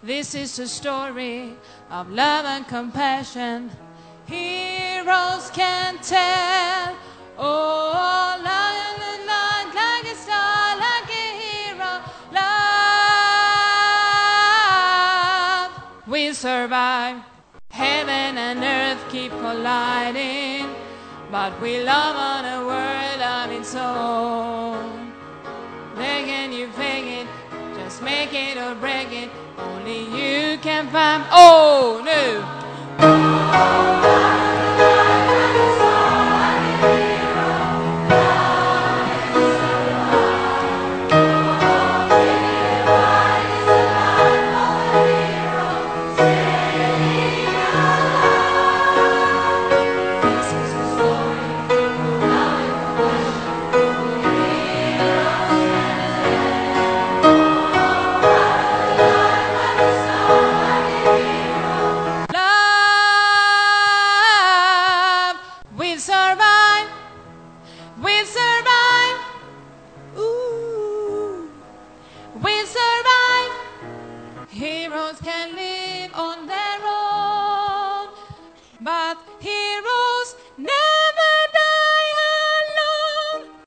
This is a story of love and compassion. Heroes can tell. Oh, lion and light like a star, like a hero. Love, we survive. Heaven and earth keep colliding, but we love on a world on its own. Begging you fake it, just make it or break it. Only you can find. Oh no! We survive, we survive, ooh, we survive. Heroes can live on their own, but heroes